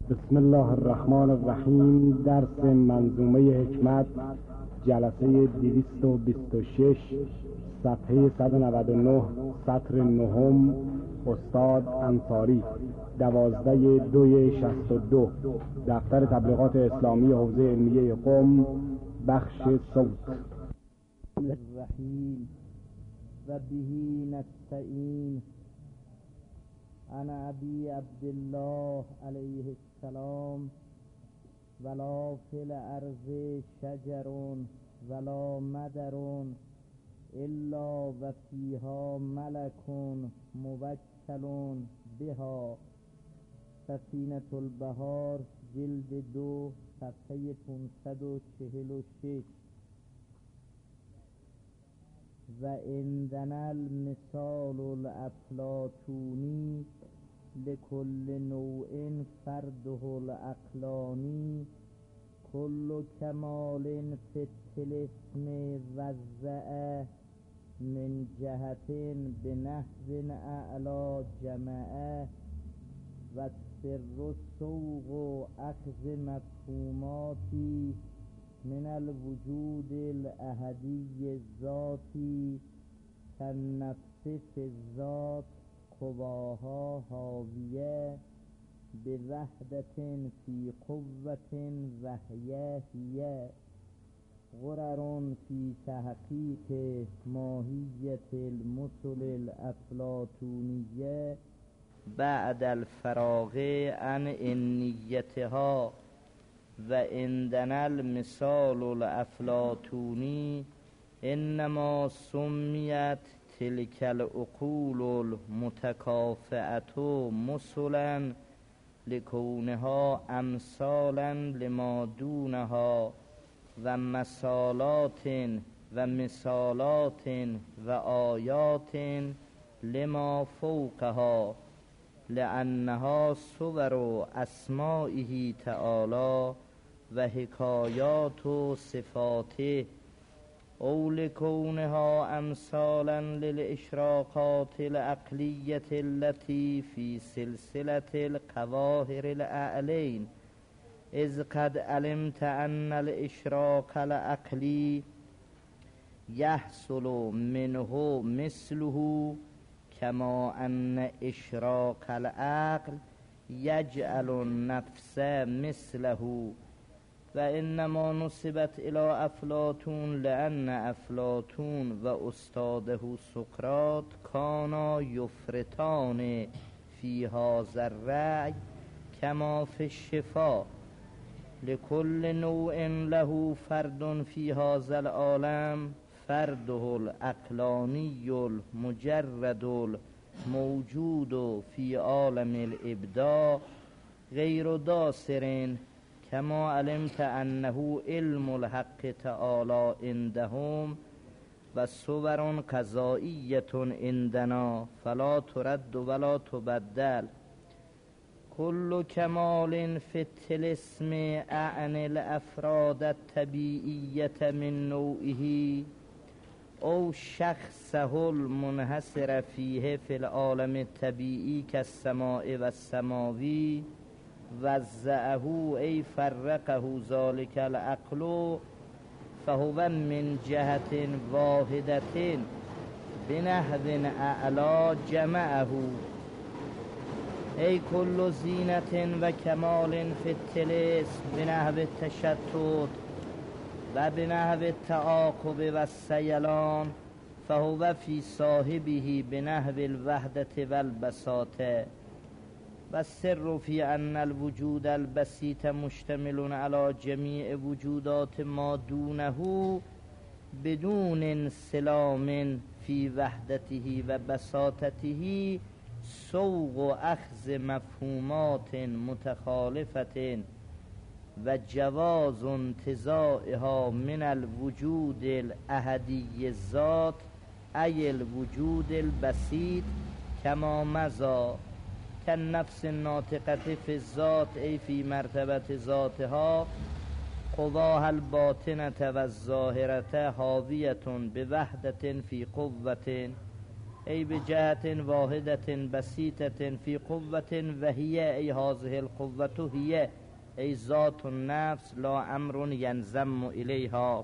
بسم الله الرحمن الرحیم. درس منظومه حکمت، جلسه 226، صفحه 199، سطر نهم، استاد انصاری، 12/2/62، دفتر تبلیغات اسلامی حوزه علمیه قم، بخش صوت. الرحیم و بهی نستعین. انا ابی عبدالله علیه السلام، ولا فی الارض شجر ولا مدر الا و فیها ملک موکل بها. سفینة البحار، جلد 2، صفحه 546. و عندنا المثال الافلاطونی لكل نوع فرده العقلانی. كل كمال في الطلسم وزع من جهة بنحو اعلی جمعه. و السر السوق اخذ مفهوماتی من الوجود الاحدی الذاتی كالنفس في الذات قواها حاویه بوحدة في قوة وهي هي. غرر في تحقیق ماهیة المثل الافلاطونیه بعد الفراغ عن النیتها. و عندنا المثال الافلاطونی انما سمیت تلك العقول المتکافئة مثلا لکونها امثالا لما دونها و مثالات و مثالات و آیات لما فوقها، لأنها صور اسمائه تعالی و حکایات و صفاته، او لکونها امثالا للاشراقات العقلیة التي في سلسلة القواهر الاعلین. اذ قد علمت ان الاشراق العقلی يحصل منه مثله كما ان اشراق العقل يجعل النفس مثله. و انما نسبت الى افلاطون لان افلاطون و استاده سقراط كانا يفرطان في هذا الرأي كما في الشفاء. لكل نوع له فرد في هذا العالم فرده العقلانی المجرد الموجود في عالم الابداع غیر داسر، كما علمت انه علم الحق تعالى عندهم و صور قضائیة عندنا فلا ترد ولا تبدل. كل كمال في الطلسم اعني الافراد الطبيعية من نوعه او شخصه المنحصر فيه في العالم الطبيعي كالسماء والسماوي. وزعه ای فرقه ذلك العقل فهو من جهة واحدة بنحو اعلی جمعه. ای كل زینة و کمال فی الطلسم بنحو التشتت و بنحو التعاقب و السیلان فهو فی صاحبه بنحو الوحدة و البساطة. و السر فی ان الوجود البسيط مشتمل على جمیع وجودات ما دونه بدون انسلام فی وحدته و بساطته سوق و اخذ مفهومات متخالفة و جواز انتزاعها من الوجود الاحدی الذات ای الوجود البسيط كما مضى. كالنفس الناطقة في الذات ای فی مرتبة ذاتها قواها الباطنة و الظاهرة حاویة بوحدة فی قوة. ای بجهت واحدت بسیطت فی قوت و هی ای هذه القوة هی ای ذات النفس لا امر ینضم الیها.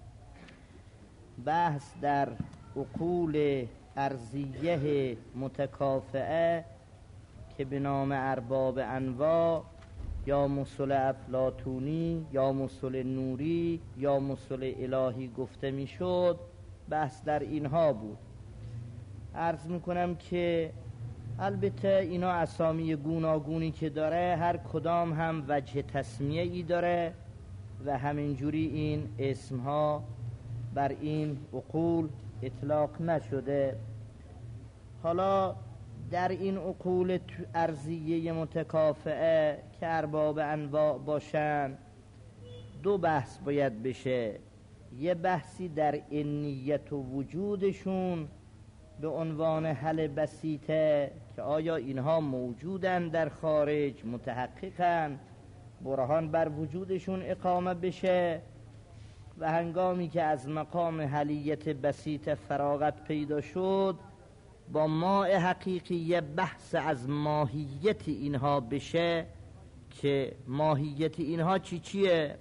بحث در عقول ارضیه متکافئه که به نام ارباب انواع یا مسل افلاطونی یا مسل نوری یا مسل الهی گفته میشد، بحث در اینها بود. عرض میکنم که البته اینا اسامی گوناگونی که داره، هر کدام هم وجه تسمیه ای داره و همینجوری این اسمها بر این عقول اطلاق نشده. حالا در این عقول ارضیه متکافئه که ارباب انواع باشن، دو بحث باید بشه. یه بحثی در انیت و وجودشون به عنوان حل بسیطه که آیا اینها موجودن در خارج، متحققن، برهان بر وجودشون اقامه بشه، و هنگامی که از مقام حلیت بسیطه فراغت پیدا شد با ماء حقیقی بحث از ماهیت اینها بشه که ماهیت اینها چیه.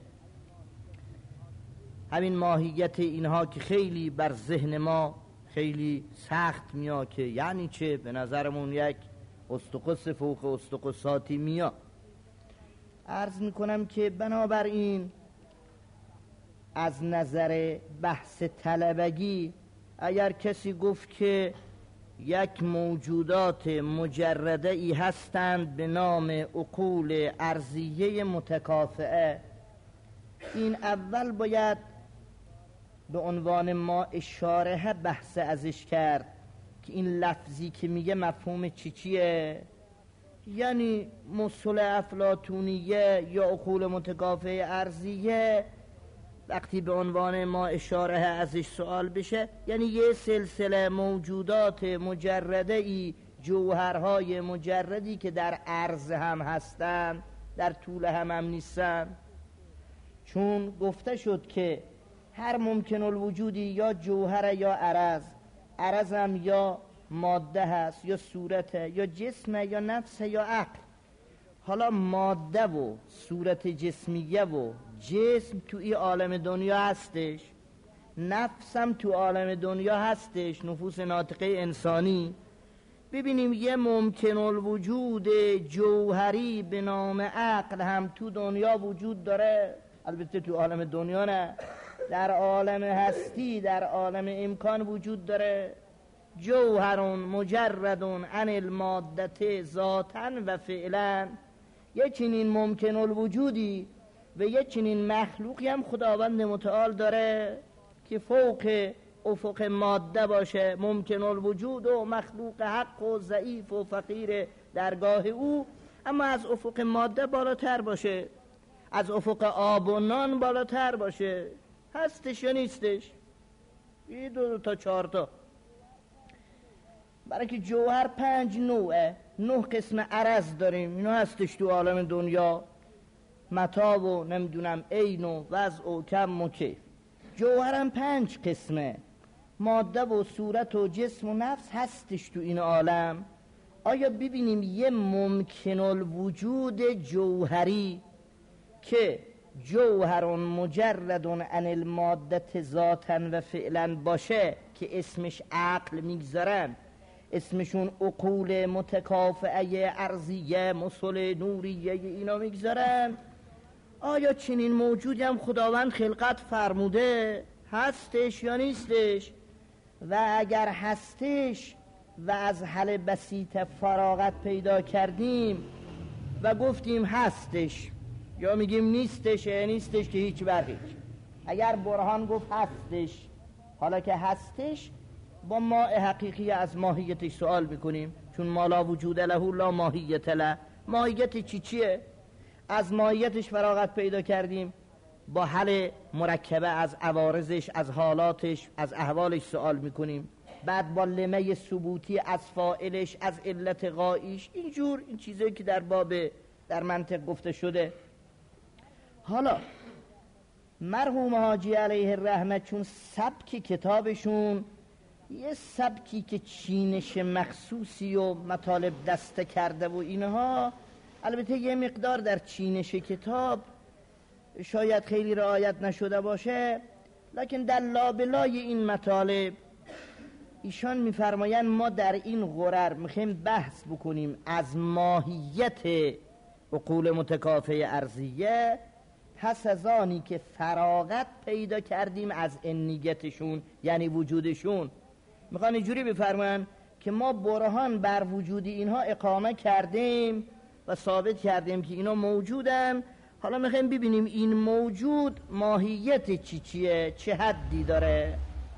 همین ماهیت اینها که خیلی بر ذهن ما خیلی سخت میاد که یعنی چه، به نظرمون یک استقص فوق استقصاتی میاد. عرض میکنم که بنابراین از نظر بحث طلبگی اگر کسی گفت که یک موجودات مجرده ای هستند به نام عقول ارضیه متکافئه، این اول باید به عنوان ما اشاره بحث ازش کرد که این لفظی که میگه مفهوم چیه. یعنی مسل افلاطونیه یا عقول متکافئه ارضیه وقتی به عنوان ما اشاره ازش سوال بشه، یعنی یه سلسله موجودات مجرده ای، جوهرهای مجردی که در عرض هم هستن، در طول هم نیستن. چون گفته شد که هر ممکن الوجودی یا جوهر یا عرض هم یا ماده هست یا صورته یا جسمه یا نفسه یا عقل. حالا ماده و صورت جسمیه و جسم تو این عالم دنیا هستش، نفس هم تو عالم دنیا هستش، نفوس ناطقه انسانی. ببینیم یه ممکن الوجود جوهری به نام عقل هم تو دنیا وجود داره، البته تو عالم دنیا نه، در عالم هستی، در عالم امکان وجود داره. جوهرون مجردون عن المادت ذاتن و فعلا. یه چنین ممکن الوجودی و یه چنین مخلوقی هم خداوند متعال داره که فوق افق ماده باشه، ممکن الوجود و مخلوق حق و ضعیف و فقیر درگاه او، اما از افق ماده بالاتر باشه، از افق آب و نان بالاتر باشه. هستش یا نیستش؟ این 2 تا 4 تا. برای که جوهر 5 نوعه، 9 قسم عرض داریم، اینا هستش تو عالم دنیا، متاع و نمیدونم عین و وضع و کم و کیف. جوهر هم 5 قسمه، ماده و صورت و جسم و نفس هستش تو این عالم. آیا ببینیم یه ممکن الوجود جوهری که جوهرون مجردون عن المادت ذاتن و فعلا باشه که اسمش عقل میگذارن، اسمشون عقول متکافئه ارضیه مسل نوریه اینا میگذارن، آیا چنین موجودی هم خداوند خلقت فرموده؟ هستش یا نیستش؟ و اگر هستش و از حل بسیط فراغت پیدا کردیم و گفتیم هستش، یا میگیم نیستش که هیچ برهیچ. اگر برهان گفت هستش، حالا که هستش با ماء حقیقی از ماهیتش سوال میکنیم، چون ما لا وجود له لا ماهیت له. ماهیت چیه؟ از ماهیتش فراغت پیدا کردیم، با حل مرکبه از عوارضش، از حالاتش، از احوالش سوال میکنیم، بعد با لمه ثبوتی از فاعلش، از علت غایش، اینجور این چیزایی که در منطق گفته شده. حالا مرحوم حاجی علیه الرحمه چون سبک کتابشون یه سبکی که چینش مخصوصی و مطالب دسته کرده و اینها، البته یه مقدار در چینش کتاب شاید خیلی رعایت نشده باشه، لکن در لابلای این مطالب ایشان میفرمایند ما در این غرر میخوایم بحث بکنیم از ماهیت عقول متکافئه ارضیه، پس از آنی که فراغت پیدا کردیم از انیتشون یعنی وجودشون. میخوان اینجوری بفرمایند که ما برهان بر وجود اینها اقامه کردیم و ثابت کردیم که اینا موجودن، حالا میخوایم ببینیم این موجود ماهیت چیه، چه حدی داره.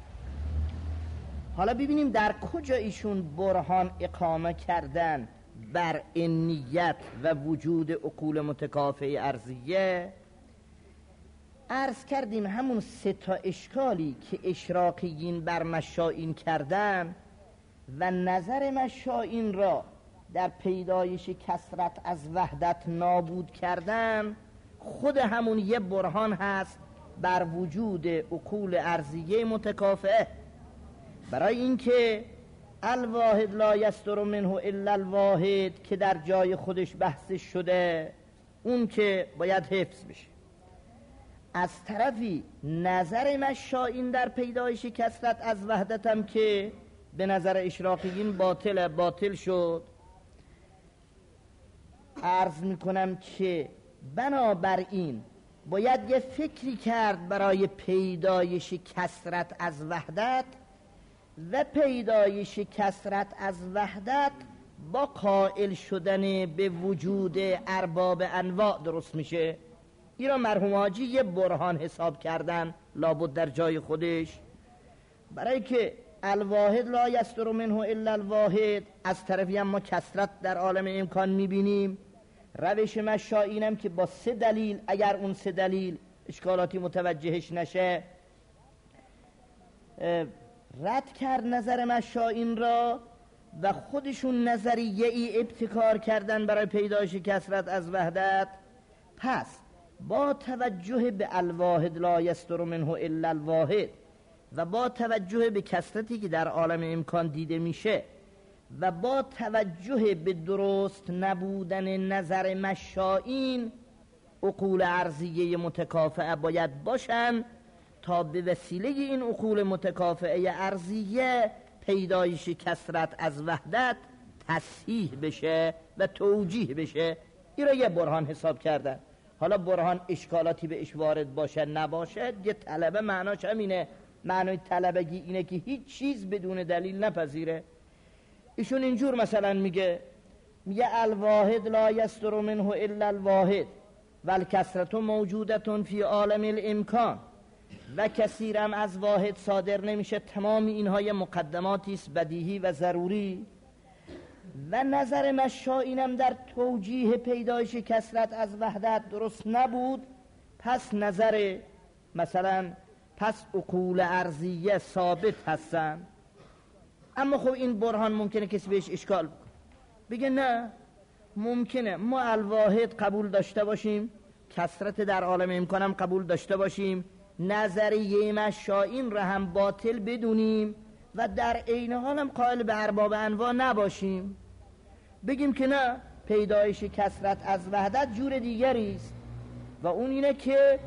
حالا ببینیم در کجا ایشون برهان اقامه کردن بر انیت و وجود عقول متکافئه ارضیه. عرض کردیم همون 3 اشکالی که اشراقیین بر مشائین کردن و نظر مشائین را در پیدایش کثرت از وحدت نابود کردن، خود همون یه برهان هست بر وجود عقول ارضیه متکافئه. برای اینکه الواحد لا یصدر منه الا الواحد که در جای خودش بحثش شده، اون که باید حفظ بشه. از طرفی نظر مشائین در پیدایش کثرت از وحدت هم که به نظر اشراقیین باطل شد. عرض میکنم که بنابراین باید یه فکری کرد برای پیدایش کثرت از وحدت و پیدایش کثرت از وحدت با قائل شدن به وجود ارباب انواع درست میشه. این را مرحوم حاجی یه برهان حساب کردن لابد در جای خودش، برای که الواحد لا یصدر منه الا الواحد. از طرفی هم ما کثرت در عالم امکان میبینیم. روش مشائینم که با 3 دلیل، اگر اون 3 دلیل اشکالاتی متوجهش نشه، رد کرد نظر مشائین را و خودشون نظریه ای ابتکار کردن برای پیدایش کثرت از وحدت. پس با توجه به الواحد لا یصدر منه الا الواحد و با توجه به کثرتی که در عالم امکان دیده میشه و با توجه به درست نبودن نظر مشائین، عقول ارضیه متکافئه باید باشن تا به وسیله این عقول متکافئه ارضیه پیدایش کثرت از وحدت تصحیح بشه و توجیه بشه. این را یه برهان حساب کردن. حالا برهان اشکالاتی بهش وارد باشه نباشه، یه طلبه معناش همینه. معنای طلبگی اینه که هیچ چیز بدون دلیل نپذیره. ایشون اینجور مثلا میگه الواحد لا یصدر منه الا الواحد والکثرت موجودتون فی عالم الامکان و کثیرم از واحد صادر نمیشه. تمام اینها یه مقدماتی است بدیهی و ضروری. و نظر مشائینم در توجیه پیدایش کثرت از وحدت درست نبود. پس نظر مثلا عقول ارضیه ثابت هستن. اما خب این برهان ممکنه کسی بهش اشکال بگه نه، ممکنه ما الواحد قبول داشته باشیم، کثرت در عالم امکانم قبول داشته باشیم، نظریه مشائین را هم باطل بدونیم و در عین حال هم قائل به ارباب انواع نباشیم. بگیم که نه، پیدایش کثرت از وحدت جور دیگری است و اون اینه که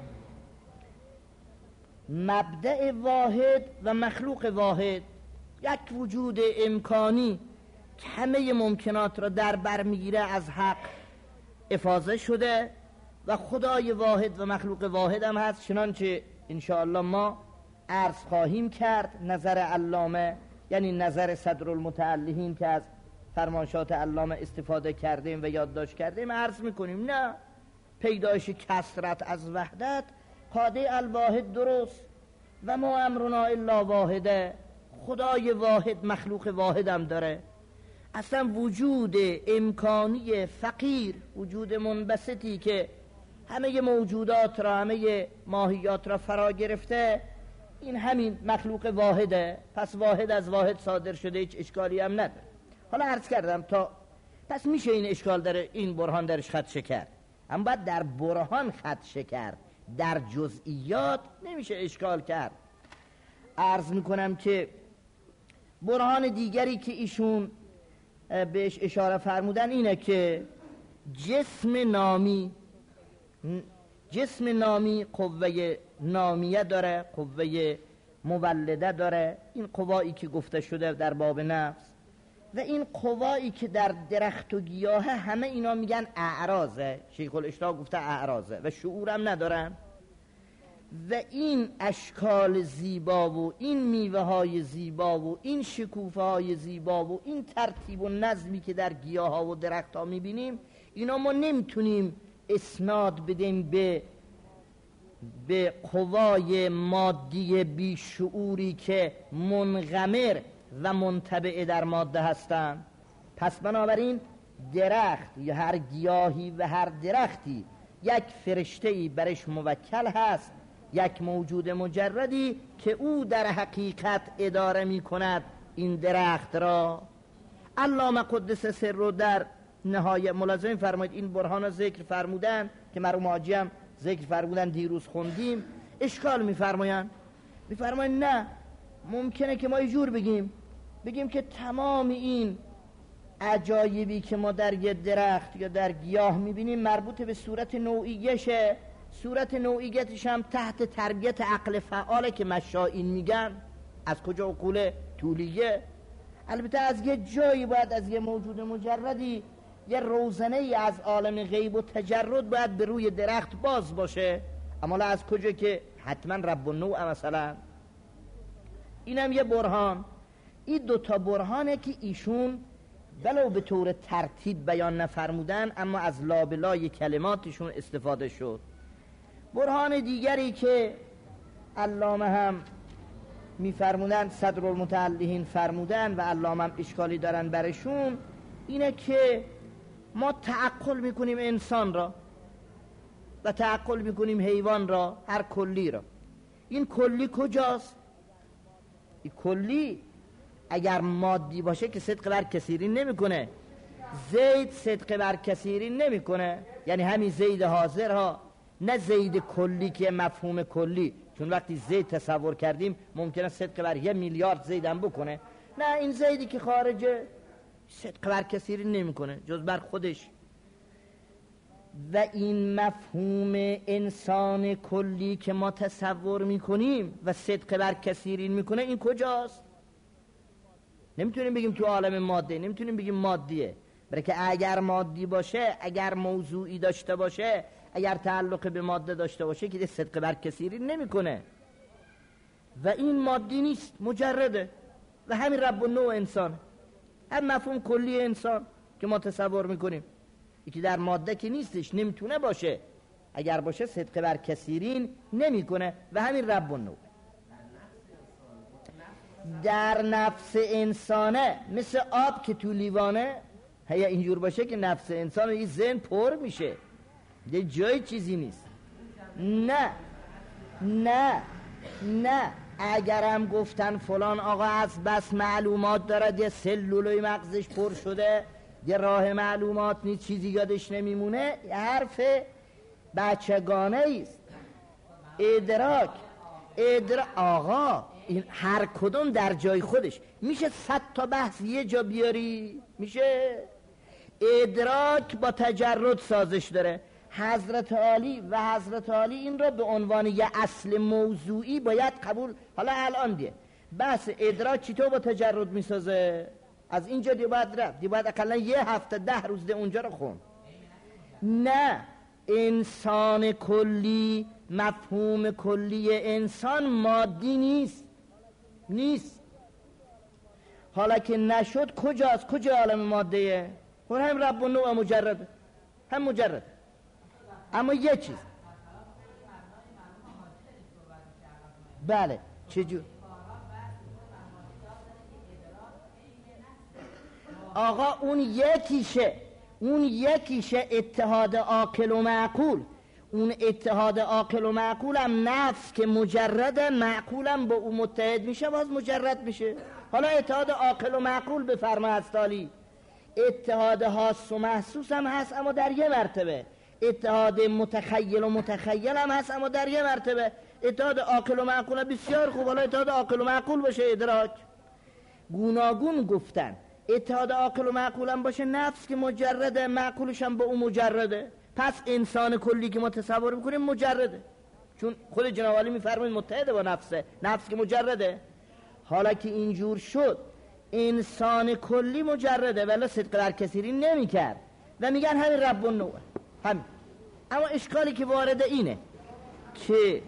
مبدأ واحد و مخلوق واحد، یک وجود امکانی که همه ممکنات را در بر میگیره، از حق افاضه شده و خدای واحد و مخلوق واحد هم هست. چنانچه انشاءالله ما عرض خواهیم کرد نظر علامه، یعنی نظر صدر المتعلهین که از فرمایشات علامه استفاده کردیم و یادداشت کردیم، عرض میکنیم نه، پیدایش کثرت از وحدت قاده الواحد درست و ما امرنا الا واحده، خدای واحد مخلوق واحد هم داره. اصلا وجود امکانی فقیر، وجود منبسطی که همه موجودات را، همه ماهیات را فرا گرفته، این همین مخلوق واحده. پس واحد از واحد صادر شده، هیچ اشکالی هم نداره. حالا عرض کردم تا پس میشه این اشکال داره، این برهان درش خدشه کرد، اما باید در برهان خدشه کرد، در جزئیات نمیشه اشکال کرد. عرض میکنم که برهان دیگری که ایشون بهش اشاره فرمودن اینه که جسم نامی قوه نامیه داره، قوه مولده داره، این قوایی که گفته شده در باب نفس، و این قوایی که در درخت و گیاه همه اینا میگن اعراضه، شیخ الاشراق گفته اعراضه و شعورم ندارن، و این اشکال زیبا و این میوه های زیبا و این شکوفه های زیبا و این ترتیب و نظمی که در گیاه ها و درخت ها میبینیم، اینا ما نمیتونیم اسناد بدیم به قوای مادی بیشعوری که منغمر و منطبع در ماده هستند. پس بنابراین درخت یا هر گیاهی و هر درختی یک فرشته‌ای برش موکل هست، یک موجود مجردی که او در حقیقت اداره می کند این درخت را. علامه قدس سر رو در نهایت ملازم فرماید این برهان ذکر فرمودن که مرحوم حاجی هم ذکر فرمودن، دیروز خوندیم. اشکال میفرماین نه، ممکنه که ما یه جور بگیم که تمام این عجایبی که ما در یه درخت یا در گیاه میبینیم مربوط به صورت نوعیشه. صورت نوعیتش هم تحت تربیت عقل فعاله که مشائین میگن. از کجا عقول طولیه؟ البته از یه جایی باید از یه موجود مجردی یه روزنه ای از عالم غیب و تجرد باید به روی درخت باز باشه، اما از کجا که حتما رب النوع مثلا. اینم یه برهان. این دوتا برهانه که ایشون ولو به طور ترتیب بیان نفرمودن اما از لابلای کلماتشون استفاده شد. برهان دیگری که علامه هم میفرمودن، صدر المتعلهین فرمودن و علامه هم اشکالی دارن برشون، اینه که ما تعقل میکنیم انسان را و تعقل میکنیم حیوان را، هر کلی را. این کلی کجاست؟ این کلی اگر مادی باشه که صدق بر کثیرین نمیکنه. زید صدق بر کثیرین نمیکنه، یعنی همین زید حاضر ها، نه زید کلی که مفهوم کلی، چون وقتی زید تصور کردیم ممکنه صدق بر 1 میلیارد زید هم بکنه. نه، این زیدی که خارجه صدق بر کثیرین نمیکنه جز بر خودش. و این مفهوم انسان کلی که ما تصور میکنیم و صدق بر کثیرین میکنه، این کجاست؟ نمیتونیم بگیم تو عالم ماده، نمیتونیم بگیم مادیه، برای که اگر مادی باشه، اگر موضوعی داشته باشه، اگر تعلق به ماده داشته باشه که صدق بر کثیرین نمیکنه. و این مادی نیست، مجرده. و همین رب النوع انسان، هم مفهوم کلی انسان که ما تصور میکنیم، یکی در ماده که نیستش، نمیتونه باشه، اگر باشه صدق بر کثیرین نمیکنه. و همین رب النوع در نفس انسانه، مثل آب که تو لیوانه، یا اینجور باشه که نفس انسان این ذهن پر میشه، یه جای چیزی نیست. نه اگرم گفتن فلان آقا از بس معلومات دارد، یه سلولوی مغزش پر شده، یه راه معلومات نیست، چیزی یادش نمیمونه، یه حرف بچگانه است. ادراک آقا این هر کدوم در جای خودش میشه 100 تا بحث یه جا بیاری، میشه. ادراک با تجرد سازش داره. حضرت عالی این را به عنوان یه اصل موضوعی باید قبول. حالا الان بحث ادراک چطور با تجرد میسازه؟ از اینجا باید رفت، باید اقلا 1 هفته 10 روز اونجا رو خون. نه، انسان کلی، مفهوم کلی انسان مادی نیست. حالا که نشد کجاست؟ کجا عالم ماده؟ هم رب النوع مجرد، هم مجرد. اما یه چیز، بله چجور؟ آقا اون یکیشه اتحاد عاقل و معقول. اون اتحاد عاقل و معقولم نفس که مجرده، معقولم با اون متحد میشه، باز مجرد میشه. حالا اتحاد عاقل و معقول بفرما استالی، اتحاد حاس و محسوس هم هست اما در یه مرتبه، اتحاد متخیل و متخیل هم هست اما در یه مرتبه. اتحاد عاقل و معقول بسیار خوب، حالا اتحاد عاقل و معقول باشه ادراک. گوناگون گفتن. اتحاد عاقل و معقول هم باشه، نفس که مجرده، معقولش هم با اون مجرده، پس انسان کلی که ما تصور میکنیم مجرده، چون خود جناب عالی میفرمایید متحده با نفسه، نفس که مجرده. حالا که اینجور شد انسان کلی مجرده، ولی صدق در کثیری نمیکرد و میگن همین رب النوع همین. اما اشکالی که وارده اینه که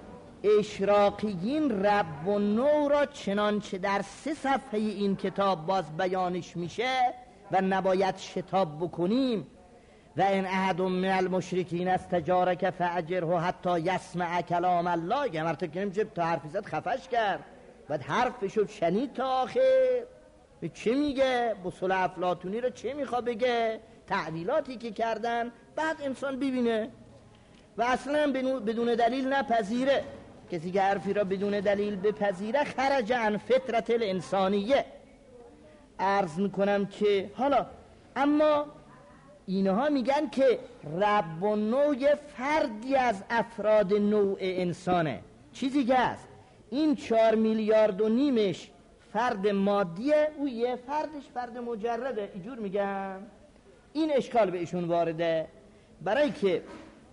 اشراقیین رب النوع را چنانچه در 3 صفحه این کتاب باز بیانش میشه و نباید شتاب بکنیم، و ان احد من المشرکین استجارک فاجره حتی یسمع کلام الله، یه مرتبه که نمیشه تا حرفی زد خفش کرد، بعد حرفشو شنید تا آخر. به چه میگه؟ بصل افلاطونی رو چه میخوا بگه؟ تعویلاتی که کردن، بعد انسان ببینه و اصلا بدون دلیل نپذیره. کسی که حرفی را بدون دلیل بپذیره خرج عن فطرت الانسانیه. عرض میکنم که حالا اما اینها میگن که رب النوع فردی از افراد نوع انسانه، چیزی که هست این 4.5 میلیارد فرد مادیه، او یه فردش فرد مجرده، اینجور میگن. این اشکال بهشون وارده، برای که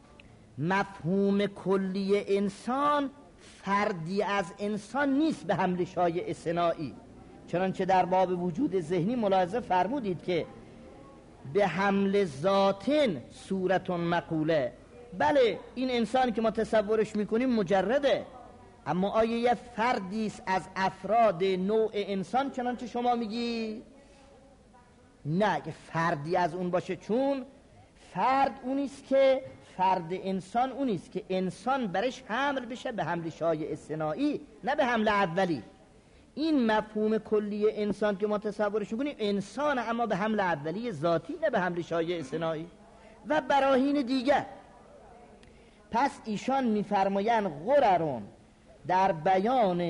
مفهوم کلی انسان فردی از انسان نیست به حمل شایع صناعی، چنانچه در باب وجود ذهنی ملاحظه فرمودید که به حمل ذاتن صورتون مقوله. بله این انسان که ما تصورش میکنیم مجرده، اما آیا یه فردیست از افراد نوع انسان چنانچه شما میگی؟ نه، که فردی از اون باشه، چون فرد اونیست که فرد انسان اونیست که انسان برش حمل بشه به حمل شایع صناعی، نه به حمل اولی. این مفهوم کلی انسان که ما تصورش میکنیم انسان، اما به حمل اولی ذاتی، نه به حمل شایع صناعی. و براهین دیگر پس ایشان میفرمایند غررون در بیان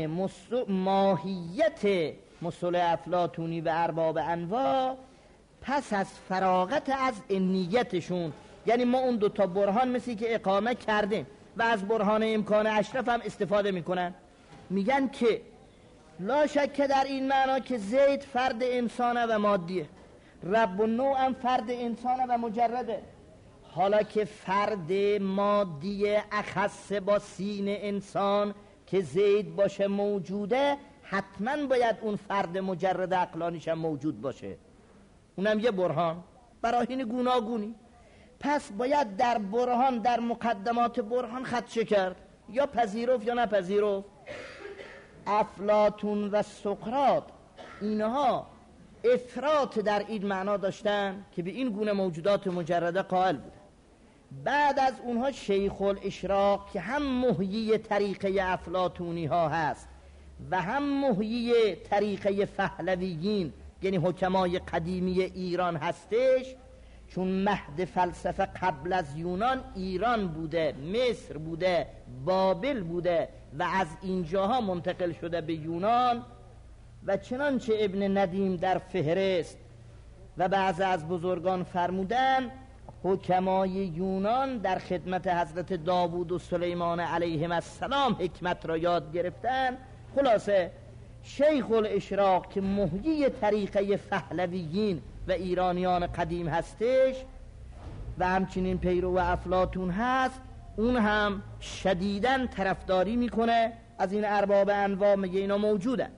ماهیت مصل افلاطونی و ارباب انواع پس از فراغت از نیتشون، یعنی ما اون 2 برهان مثلی که اقامه کردیم و از برهان امکان اشرف هم استفاده میکنن، میگن که لا شک در این معنا که زید فرد انسانه و مادیه، رب النوع هم فرد انسانه و مجرده. حالا که فرد مادی اخص با سین انسان که زید باشه موجوده، حتما باید اون فرد مجرد عقلانیش هم موجود باشه، اونم یه برهان، براهین گوناگونی. پس باید در برهان، در مقدمات برهان خدشه کرد، یا پذیرفت یا نپذیرفت. افلاطون و سقراط اینها افراط در این معنا داشتن که به این گونه موجودات مجرده قائل بودن. بعد از اونها شیخ الاشراق که هم محیی طریقه افلاطونی ها هست و هم محیی طریقه پهلویین، یعنی حکمای قدیمی ایران هستش، چون مهد فلسفه قبل از یونان ایران بوده، مصر بوده، بابل بوده و از اینجاها منتقل شده به یونان. و چنانچه ابن ندیم در فهرست و بعض از بزرگان فرمودن، حکمای یونان در خدمت حضرت داوود و سلیمان علیهم السلام حکمت را یاد گرفتن. خلاصه شیخ الاشراق که محیی طریقه پهلویین و ایرانیان قدیم هستش و همچنین پیرو افلاطون هست، اون هم شدیداً طرفداری میکنه از این ارباب انواع، میگه اینا موجودن.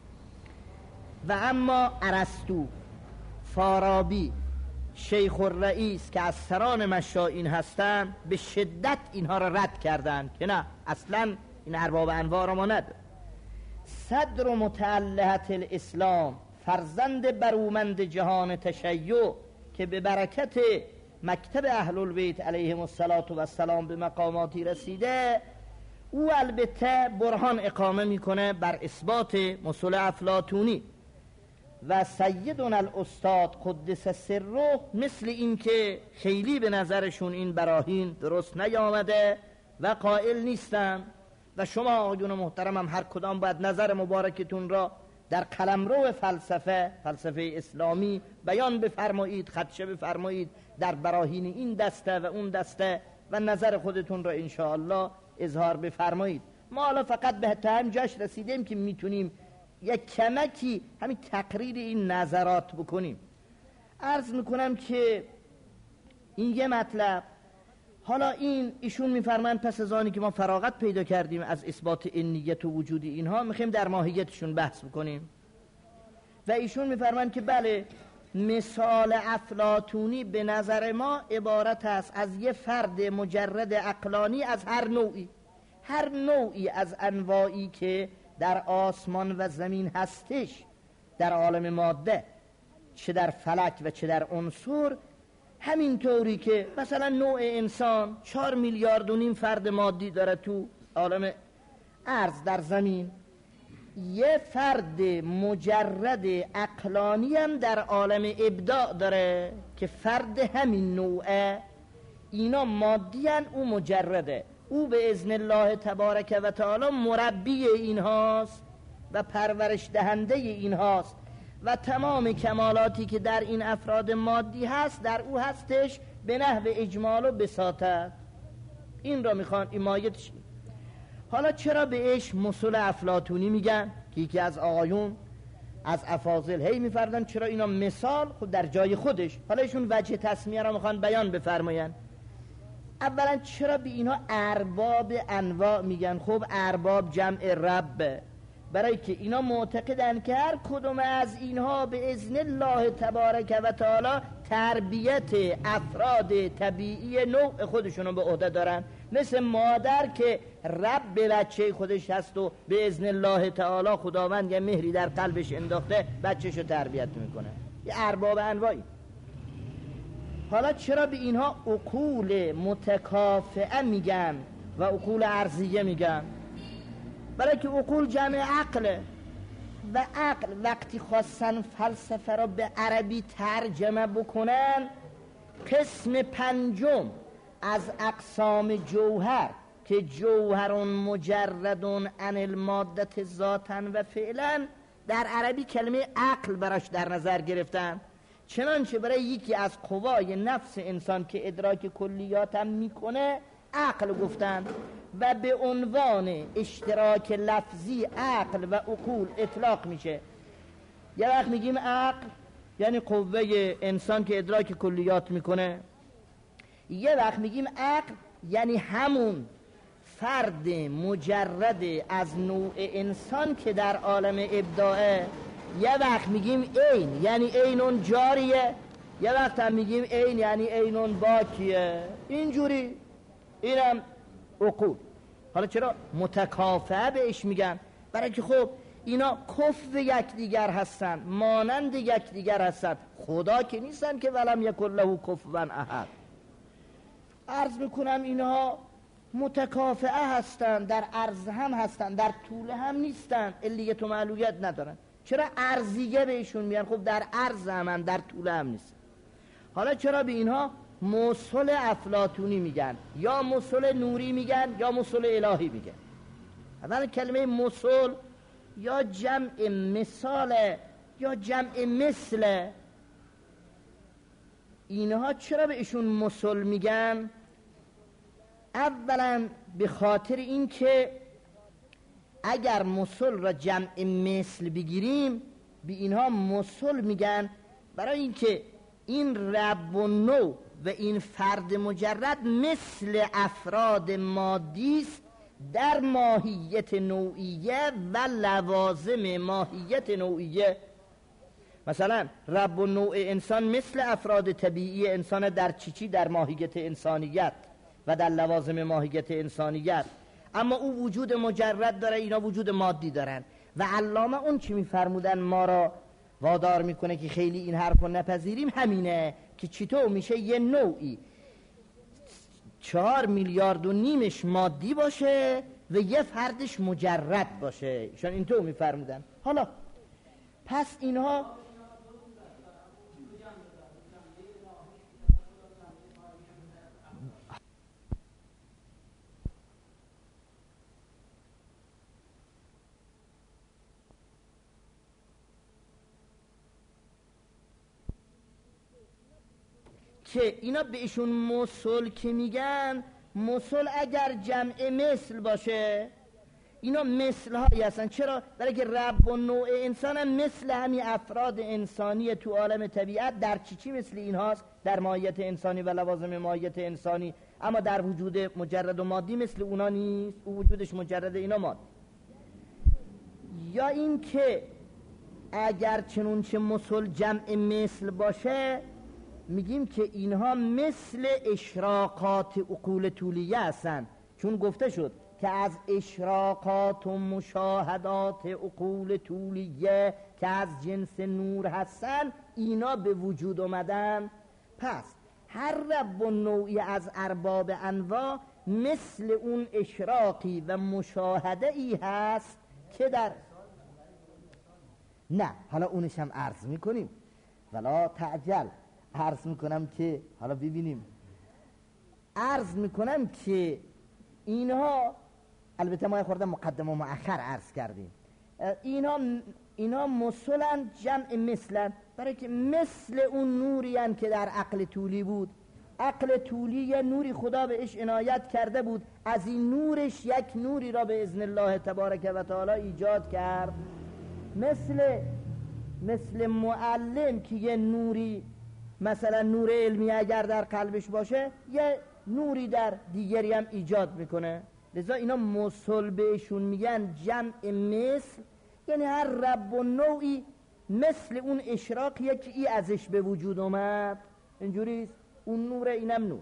و اما ارسطو، فارابی، شیخ الرئیس که از سران مشائین هستن به شدت اینها را رد کردن که نه، اصلا این ارباب انواع را ما نداره. صدر متعلهت الاسلام، فرزند برومند جهان تشیع که به برکت مکتب اهل البیت علیهم السلام به مقاماتی رسیده، او البته برهان اقامه میکنه بر اثبات مصل افلاطونی. و سیدنا الاستاد قدس سره مثل این که خیلی به نظرشون این براهین درست نیامده و قائل نیستن. و شما آقایون محترم هم هر کدام باید نظر مبارکتون را در قلمرو فلسفه اسلامی بیان بفرمایید، خدشه بفرمایید در براهین این دسته و اون دسته و نظر خودتون را انشاءالله اظهار بفرمایید. ما حالا فقط به همجاش رسیدیم که میتونیم یک کمکی همین تقریر این نظرات بکنیم. عرض میکنم که این یه مطلب. حالا ایشون میفرمایند پس از آنی که ما فراغت پیدا کردیم از اثبات عنیت و وجود اینها، میخوایم در ماهیتشون بحث بکنیم. و ایشون میفرمایند که بله، مثال افلاطونی به نظر ما عبارت است از یه فرد مجرد عقلانی از هر نوعی از انواعی که در آسمان و زمین هستش، در عالم ماده، چه در فلک و چه در عنصر. همینطوری که مثلا نوع انسان 4.5 میلیارد فرد مادی داره تو عالم ارض در زمین، یه فرد مجرد عقلانی هم در عالم ابداع داره که فرد همین نوعه. اینا مادی هن، او مجرده، او به اذن الله تبارک و تعالی مربی اینهاست و پرورش دهنده اینهاست و تمام کمالاتی که در این افراد مادی هست در او هستش به نحو اجمال و بساطت. این را میخوان ایمایتش. حالا چرا بهش مثل افلاطونی میگن که یکی از آقایون از افاضل هی میفردن چرا اینا مثال خود در جای خودش. حالا ایشون وجه تسمیه را میخوان بیان بفرماین. اولا چرا به اینا ارباب انواع میگن؟ خب ارباب جمع رب، برای که اینا معتقدن که هر کدوم از اینها به اذن الله تبارک و تعالی تربیت افراد طبیعی نوع خودشونو به عهده دارن. مثل مادر که رب بچه خودش هست و به اذن الله تعالی خداوند یه مهری در قلبش انداخته بچهشو تربیت میکنه. یه ارباب انواعی. حالا چرا به اینها عقول متکافئه میگن و عقول ارضیه میگن؟ برای که عقول جمع عقله و عقل وقتی خواستن فلسفه را به عربی ترجمه بکنن، قسم پنجم از اقسام جوهر که جوهرون مجردون عن المادت ذاتاً و فعلاً، در عربی کلمه عقل براش در نظر گرفتن. چنانچه برای یکی از قوای نفس انسان که ادراک کلیات هم میکنه عقل گفتن و به عنوان اشتراک لفظی عقل و عقول اطلاق میشه. یه وقت میگیم عقل یعنی قوه انسان که ادراک کلیات میکنه، یه وقت میگیم عقل یعنی همون فرد مجرد از نوع انسان که در عالم ابداعه. یه وقت میگیم عین یعنی عینون جاریه، یه وقت هم میگیم عین یعنی عینون باکیه. اینجوری اینم عقول. حالا چرا متکافئه بهش میگن؟ برای که خب اینا کفو یکدیگر هستن، مانند یکدیگر هستن. خدا که نیستن که ولم یکن له کفوا احد. عرض میکنم اینها متکافئه هستن، در عرض هم هستن، در طول هم نیستن، علیت و معلولیت ندارن. چرا ارضیه بهشون میگن؟ خب در عرض هم در طول هم نیستن. حالا چرا به اینها مثل افلاطونی میگن یا مثل نوری میگن یا مثل الهی میگن؟ اولا کلمه مثل یا جمع مثال یا جمع مثل، اینها چرا به ایشون مثل میگن؟ اولا به خاطر این که اگر مثل را جمع مثل بگیریم به اینها مثل میگن برای اینکه این رب و نوع و این فرد مجرد مثل افراد مادی است در ماهیت نوعیه و لوازم ماهیت نوعیه. مثلا رب و نوع انسان مثل افراد طبیعی انسان در چیچی در ماهیت انسانیت و در لوازم ماهیت انسانیت، اما او وجود مجرد داره، اینا وجود مادی دارن. و علامه اون چی میفرمودن ما را وادار میکنه که خیلی این حرف رو نپذیریم همینه که چطور میشه یه نوعی 4.5 میلیارد مادی باشه و یه فردش مجرد باشه. ایشان اینطور میفرمودن. حالا پس اینها که اینا بهشون مثل که میگن، مثل اگر جمع مثل باشه اینا مثل هایی هستن. چرا؟ برای که رب و نوع انسان هم مثل همین افراد انسانی تو عالم طبیعت در چی مثل این هاست، در ماهیت انسانی و لوازم ماهیت انسانی، اما در وجود مجرد و مادی مثل اونا نیست، او وجودش مجرد اینا مادی. یا این که اگر چنونچه مثل جمع مثل باشه، میگیم که اینها مثل اشراقات عقول طولیه هستن، چون گفته شد که از اشراقات و مشاهدات عقول طولیه که از جنس نور هستن اینا به وجود اومدن. پس هر رب و نوعی از ارباب انواع مثل اون اشراقی و مشاهده ای هست که در نه حالا اونش هم عرض میکنیم، ولا تعجل. عرض میکنم که حالا ببینیم، عرض میکنم که اینها البته ما خورده مقدم و مؤخر عرض کردیم، اینا مثلن جمع مثلن، برای که مثل اون نوری هن که در عقل طولی بود. عقل طولی یه نوری خدا بهش عنایت کرده بود، از این نورش یک نوری را به اذن الله تبارک و تعالی ایجاد کرد. مثل معلم که یه نوری، مثلا نور علمی اگر در قلبش باشه یه نوری در دیگری هم ایجاد میکنه. لذا اینا مثل بهشون میگن جمع مثل، یعنی هر رب و نوعی مثل اون اشراقیه که ای ازش به وجود اومد، اینجوریست، اون نور اینم نور.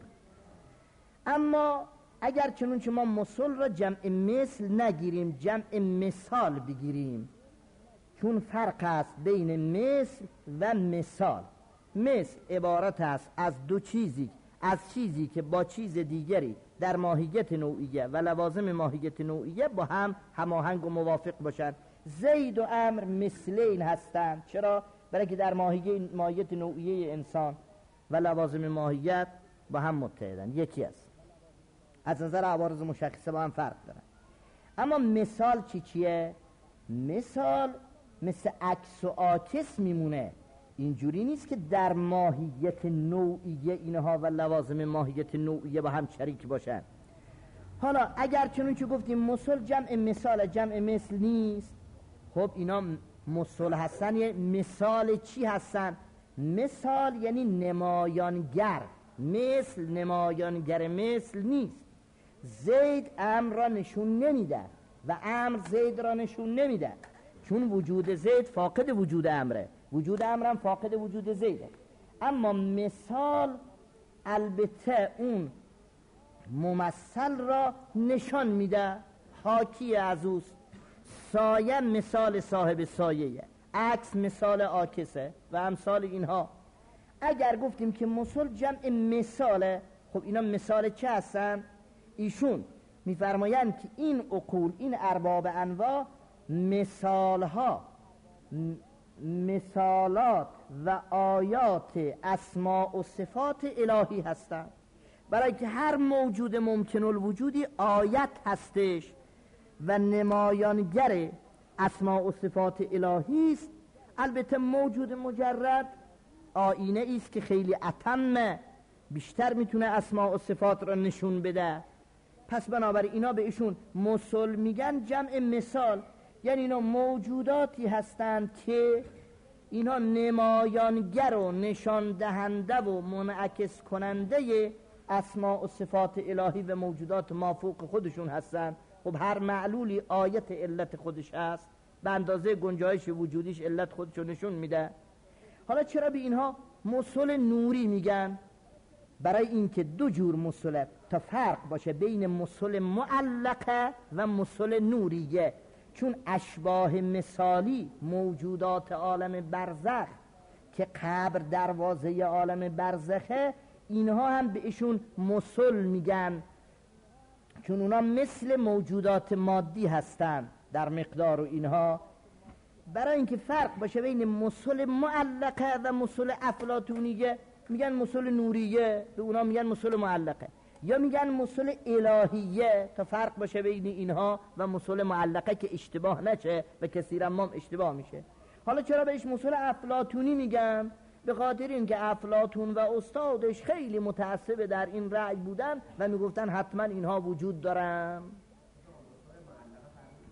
اما اگر چنونچه ما مثل را جمع مثل نگیریم، جمع مثال بگیریم، چون فرق است بین مثل و مثال. مثل عبارت است از دو چیزی، از چیزی که با چیز دیگری در ماهیت نوعیه و لوازم ماهیت نوعیه با هم هماهنگ و موافق باشند. زید و امر مثلین هستند. چرا؟ برای که در ماهیت نوعیه انسان و لوازم ماهیت با هم متحدن، یکی است، از نظر عوارض مشخصه با هم فرق دارن. اما مثال چیه؟ مثال مثل عکس و عاکس میمونه، اینجوری نیست که در ماهیت نوعیه اینها و لوازم ماهیت نوعیه با هم شریک باشن. حالا اگر چنونچه گفتیم مثل جمع مثال جمع مثل نیست، خب اینا مثل هستن، یه مثال چی هستن؟ مثال یعنی نمایانگر، مثل نمایانگر مثل نیست. زید امر را نشون نمیده و امر زید را نشون نمیده، چون وجود زید فاقد وجود امره، وجود امرم فاقد وجود زیده. اما مثال البته اون ممثل را نشان میده، حاکی از اوست. سایه مثال صاحب سایه، عکس مثال عاکسه و امثال اینها. اگر گفتیم که مثل جمع مثاله، خب اینا مثال چه هستن؟ ایشون میفرمایند که این عقول، این ارباب انواع مثالها، مثالات و آیات اسماء و صفات الهی هستند. برای که هر موجود ممکن الوجودی آیت هستش و نمایانگر اسماء و صفات الهی است. البته موجود مجرد آینه است که خیلی اتم، بیشتر میتونه اسماء و صفات را نشون بده. پس بنابراین اینا به ایشون مثل میگن جمع مثال، یعنی اینا موجوداتی هستند که اینا نمایانگر و نشان دهنده و منعکس کننده اسماء و صفات الهی و موجودات مافوق خودشون هستند. خب هر معلولی آیت علت خودش هست، به اندازه گنجایش وجودیش علت خودشو نشون میده. حالا چرا به اینها مثل نوری میگن؟ برای اینکه دو جور مثله، تا فرق باشه بین مثل معلقه و مثل نوریه. چون اشباه مثالی موجودات عالم برزخ که قبر دروازه عالم برزخه، اینها هم بهشون مثل میگن، چون اونا مثل موجودات مادی هستن در مقدار و اینها. برای اینکه فرق باشه بین مثل معلقه و مثل افلاطونیه میگن مثل نوریه، به اونا میگن مثل معلقه، یا میگن مثل الهیه، تا فرق باشه بین اینها و مثل معلقه که اشتباه نشه و کثیرا ما اشتباه میشه. حالا چرا بهش مثل افلاطونی میگن؟ به خاطر اینکه افلاطون و استادش خیلی متعصب در این رأی بودن و میگفتن حتما اینها وجود دارن.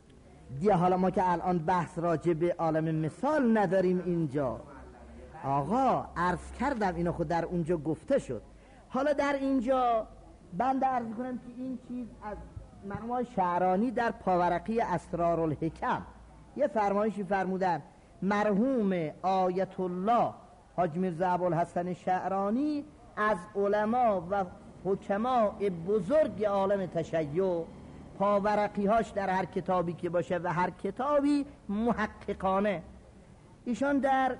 دیگه حالا ما که الان بحث راجع به عالم مثال نداریم اینجا. آقا عرض کردم اینو خود در اونجا گفته شد. حالا در اینجا بنده عرض کنم که این چیز از مرحوم شعرانی در پاورقی اسرارالحکم یه فرمایشی فرمودن. مرحوم آیت الله حاج میرزا ابوالحسن شعرانی از علما و حکما بزرگ عالم تشیع، پاورقی هاش در هر کتابی که باشه و هر کتابی محققانه، ایشان در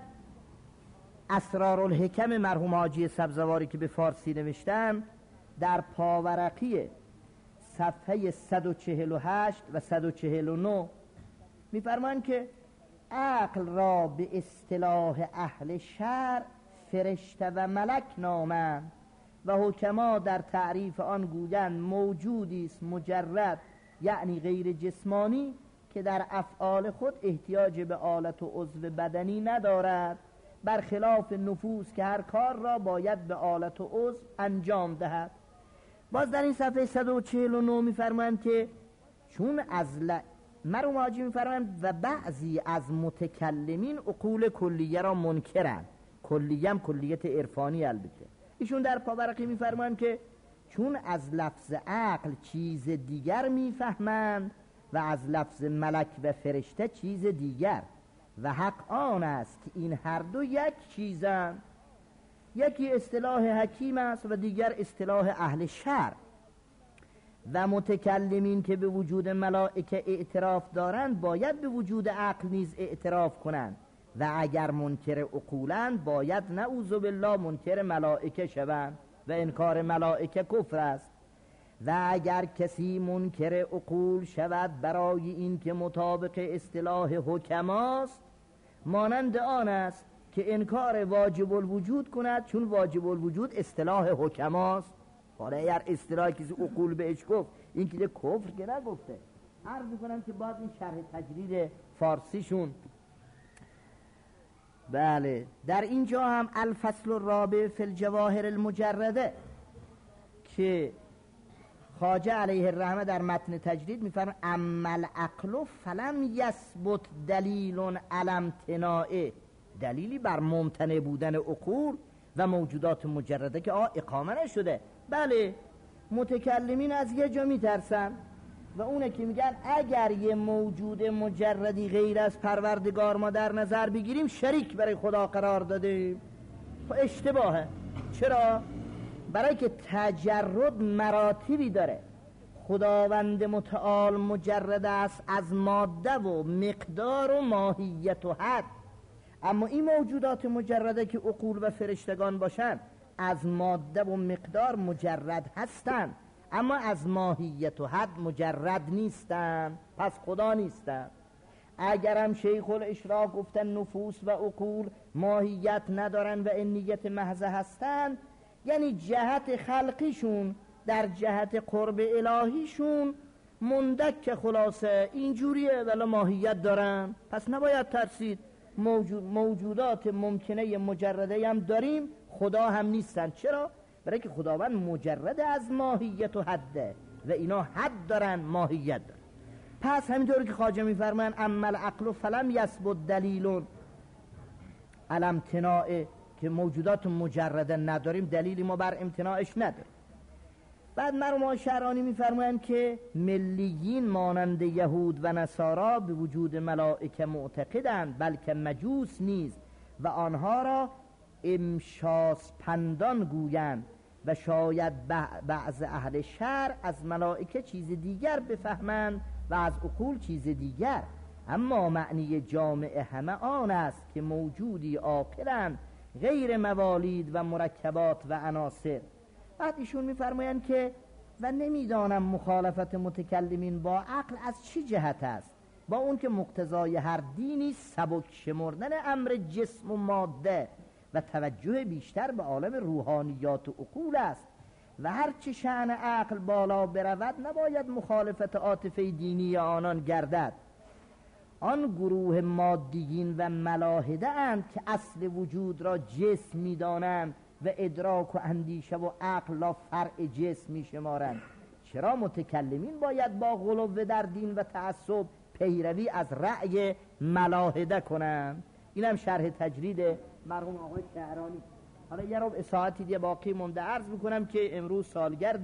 اسرارالحکم مرحوم حاجی سبزواری که به فارسی نوشتن در پاورقی صفحه 148 و 149 میفرمان که عقل را به اصطلاح اهل شرع فرشته و ملک نامند و حکما در تعریف آن گویند موجودی است مجرد، یعنی غیر جسمانی، که در افعال خود احتیاج به آلت و عضو بدنی ندارد، برخلاف نفوس که هر کار را باید به آلت و عضو انجام دهد. باز در این صفحه 149 میفرمایند که چون از مرحوم حاجی میفرمایند و بعضی از متکلمین عقول کلیه را منکرند. کلیه هم کلیت عرفانی البته. ایشون در پاورقی میفرمایند که چون از لفظ عقل چیز دیگر میفهمند و از لفظ ملک و فرشته چیز دیگر، و حق آن است که این هر دو یک چیزند، یکی اصطلاح حکیم است و دیگر اصطلاح اهل شرع. و متکلمین که به وجود ملائکه اعتراف دارند باید به وجود عقل نیز اعتراف کنند، و اگر منکر عقولند باید نعوذ بالله منکر ملائکه شوند و انکار ملائکه کفر است. و اگر کسی منکر عقول شود برای این که مطابق اصطلاح حکماست، مانند آن است که انکار واجب الوجود کند، چون واجب الوجود اصطلاح حکماست. حالا اگر اصطلاح کسی عقول بهش گفت، این که کفر که نگفته. عرض میکنم که بعد این شرح تجرید فارسیشون. بله در اینجا هم الفصل الرابع فی الجواهر المجرده که خواجه علیه الرحمه در متن تجرید میفرماید اما العقل فلم یثبت دلیل علی امتناعه، دلیلی بر ممتنع بودن عقول و موجودات مجرده که اقامه نشده. بله متکلمین از یه جا میترسن و اونه که میگن اگر یه موجود مجردی غیر از پروردگار ما در نظر بگیریم شریک برای خدا قرار دادیم. اشتباهه. چرا؟ برای که تجرد مراتبی داره. خداوند متعال مجرد است از ماده و مقدار و ماهیت و حد، اما این موجودات مجرده که عقول و فرشتگان باشن از ماده و مقدار مجرد هستن، اما از ماهیت و حد مجرد نیستن، پس خدا نیستن. اگرم شیخ الاشراق گفتن نفوس و عقول ماهیت ندارن و انیت محض هستن، یعنی جهت خلقیشون در جهت قرب الهیشون مندک خلاصه اینجوریه ولی ماهیت دارن، پس نباید ترسید. موجودات ممکنه مجرده هم داریم، خدا هم نیستن. چرا؟ برای که خداوند مجرد از ماهیت و حده و اینا حد دارن، ماهیت دارن. پس همینطور که خواجه میفرمان اما العقل فلم یثبت دلیل علی امتناع، که موجودات مجرده نداریم دلیلی ما بر امتناعش نداریم. بعد مرحوم شعرانی میفرمایند که ملیین مانند یهود و نصارا به وجود ملائکه معتقدند، بلکه مجوس نیز و آنها را امشاس پندان گویند و شاید بعض اهل شرع از ملائکه چیز دیگر بفهمند و از عقول چیز دیگر، اما معنی جامع همه آن است که موجودی عاقلند غیر موالید و مرکبات و عناصر. بعد ایشون میفرمایند که و نمیدانم مخالفت متکلمین با عقل از چی جهت است، با اون که مقتضای هر دینی سبک شمردن امر جسم و ماده و توجه بیشتر به عالم روحانیات و عقول است، و هرچه شأن عقل بالا برود نباید مخالفت عاطفه دینی آنان گردد. آن گروه مادیین و ملاحده اند که اصل وجود را جسم می‌دانند و ادراک و اندیشه و عقل را فرع جسم می‌شمارند. چرا متکلمین باید با غلو در دین و تعصب پیروی از رأی ملاحده کنند. اینم شرح تجرید مرحوم آقای شعرانی. حالا یه ربع ساعتی دیگه باقی مونده. عرض میکنم که امروز سالگرد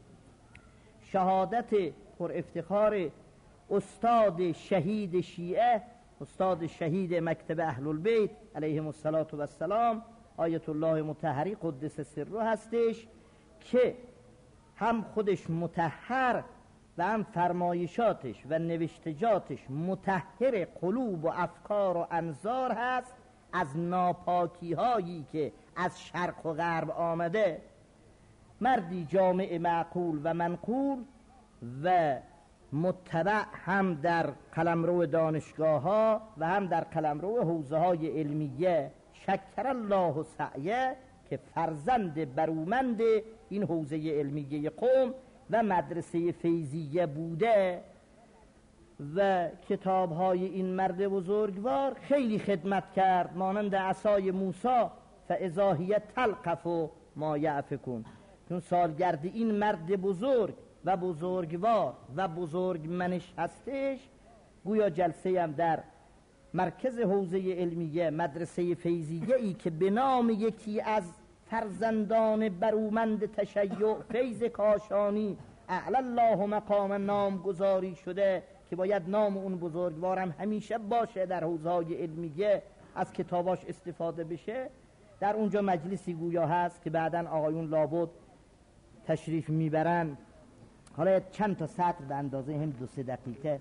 شهادت پر افتخار استاد شهید شیعه، استاد شهید مکتب اهل البیت علیهم السلام آیت الله مطهری قدس سره هستش که هم خودش مطهر و هم فرمایشاتش و نوشتجاتش مطهر قلوب و افکار و انظار هست از ناپاکی هایی که از شرق و غرب آمده. مردی جامع معقول و منقول و متبع هم در قلمرو دانشگاه ها و هم در قلمرو حوزه های علمیه، شکر الله سعیه، که فرزند برومند این حوزه علمیه قم و مدرسه فیضیه بوده و کتاب های این مرد بزرگوار خیلی خدمت کرد، مانند عصای موسی فاذا هی تلقف ما یأفکون. چون سالگرد این مرد بزرگ و بزرگوار و بزرگمنش هستش، گویا جلسه هم در مرکز حوزه علمیه مدرسه فیضیه ای که به نام یکی از فرزندان برومند تشیع فیض کاشانی اعلی الله مقام نام گذاری شده که باید نام اون بزرگوارم همیشه باشه در حوزه های علمیه، از کتاباش استفاده بشه. در اونجا مجلسی گویا هست که بعداً آقایون لابد تشریف میبرن. حالا چند تا سطر به اندازه هم 2-3 دقیقه.